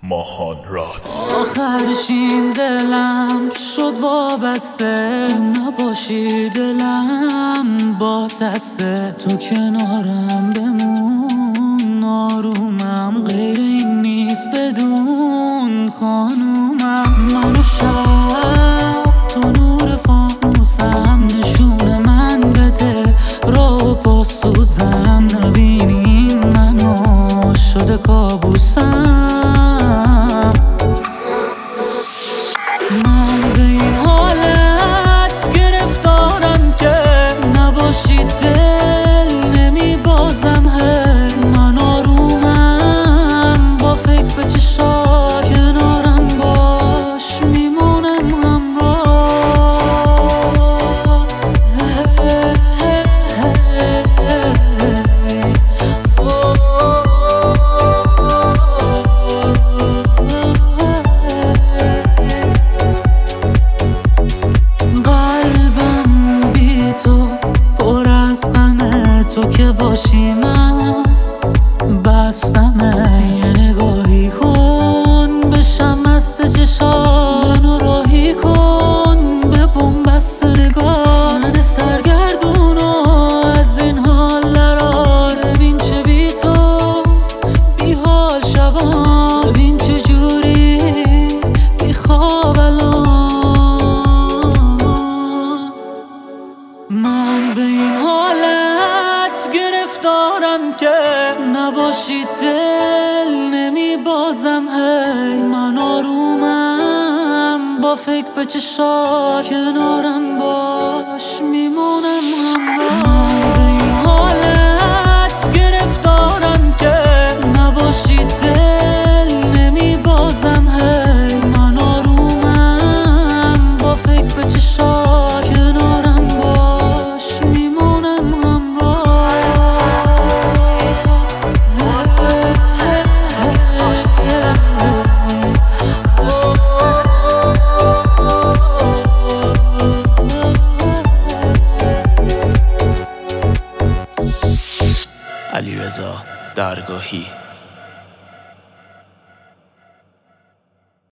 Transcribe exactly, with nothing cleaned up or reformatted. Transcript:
ماهان راد. آخرش این دلم شد وابسته، نباشی دلم با دسته، تو کنارم بمون آرومم، غیر این نیست بدون خانومم. منو شب تو نور فانوسم، نشون من بده رو پاسوزم، نبینی منو شده کابوسم. من به این حالت گرفتارم که نباشی دل نمی بازم، هی من آرومم با فکر به چشا، کنارم باش میمونم همراه. تو که باشی من بستمه، یه نگاهی کن بشم مست چشات، منو راهی کن به بنبست نگاه. من سرگردونو از این حال درار، ببین چه بی تو بی حال شبان، ببین چه جوری بی خواب الان. من به این حالت گرفتارم که نباشی دل نمی بازم، هی من آرومم با فکر به چشا، کنارم باش میمونم همراه. من به این حالت گرفتارم که نباشی دل نمی بازم، هی من آرومم با فکر به چشا، کنارم باش میمونم همراه. علیرضا درگاهی.